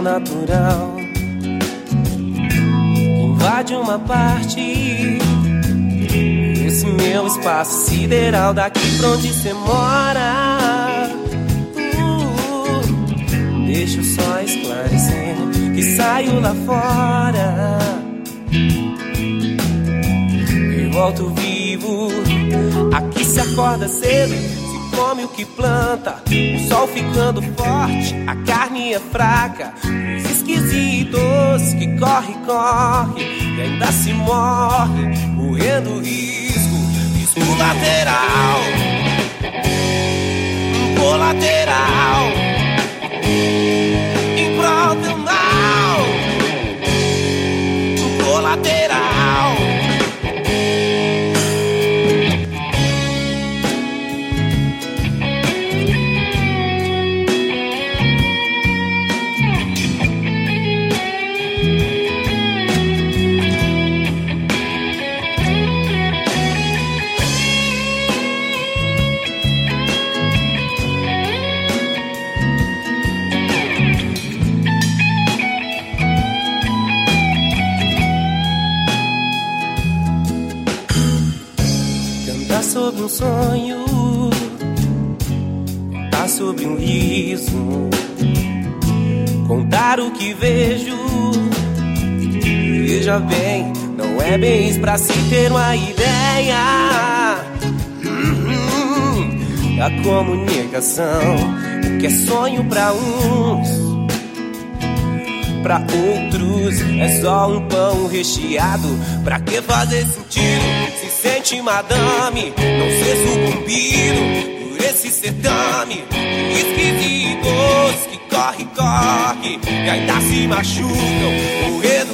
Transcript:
natural invade uma parte desse meu espaço sideral, daqui pra onde cê mora. Deixa eu só esclarecer que saio lá fora e volto vivo. Aqui se acorda cedo, se come o que planta, o sol ficando forte, a carne é fraca. Os esquisitos que corre e ainda se morre, correndo risco lateral, colateral, em prol do mal, colateral. Sobre um sonho, contar sobre um riso, contar o que vejo. Veja bem, não é bem isso pra se ter uma ideia. A comunicação, o que é sonho pra uns, pra outros é só um pão recheado. Pra que fazer sentido? Se sente madame, não ser sucumbido por esse certame. Esquisitos que corre e ainda se machucam, correndo